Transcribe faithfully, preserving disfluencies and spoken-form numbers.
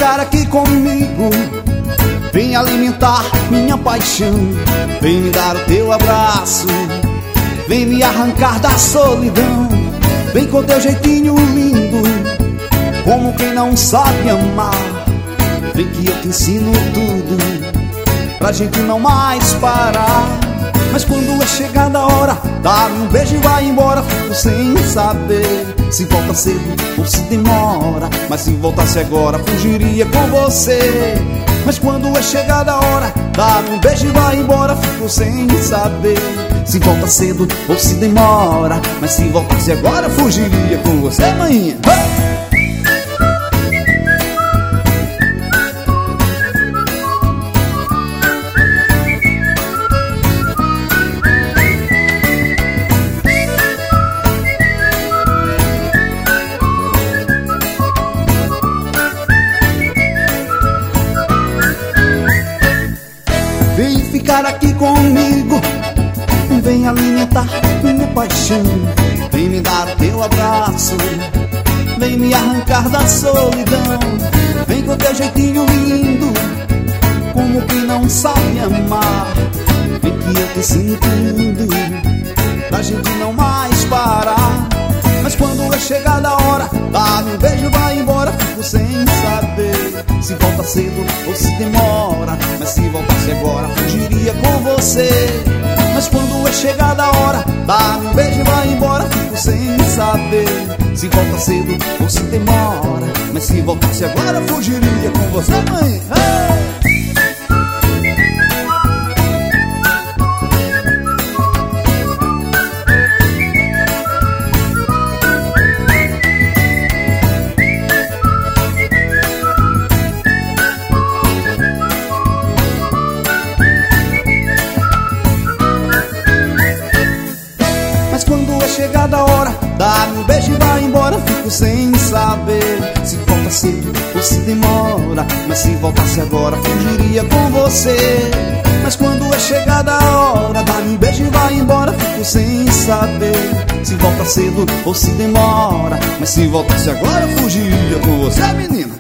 ficar aqui comigo, vem alimentar minha paixão, vem me dar o teu abraço, vem me arrancar da solidão. Vem com teu jeitinho lindo, como quem não sabe amar. Vem que eu te ensino tudo, pra gente não mais parar. Mas quando é chegada a hora, dá-me um beijo e vai embora. Fico sem saber se volta cedo ou se demora. Mas se voltasse agora, fugiria com você. Mas quando é chegada a hora, dá-me um beijo e vai embora. Fico sem saber se volta cedo ou se demora. Mas se voltasse agora, fugiria com você, maninha. Vem ficar aqui comigo, vem alimentar minha paixão, vem me dar o teu abraço, vem me arrancar da solidão. Vem com teu jeitinho lindo, como quem não sabe amar. Vem que eu te ensino tudo, pra gente não mais parar. Mas quando é chegada a hora, dá-me um beijo e vai embora. Fico sem saber se volta cedo ou se demora. Mas se voltasse agora, fugiria com você. Mas quando é chegada a hora, dá-me um beijo e vai embora. Fico sem saber se volta cedo ou se demora. Mas se voltasse agora, fugiria com você, mãe. Hey! Quando é chegada a hora, dá-me um beijo e vai embora. Fico sem saber se volta cedo ou se demora. Mas se voltasse agora, fugiria com você. Mas quando é chegada a hora, dá-me um beijo e vai embora. Fico sem saber se volta cedo ou se demora. Mas se voltasse agora, fugiria com você, menina.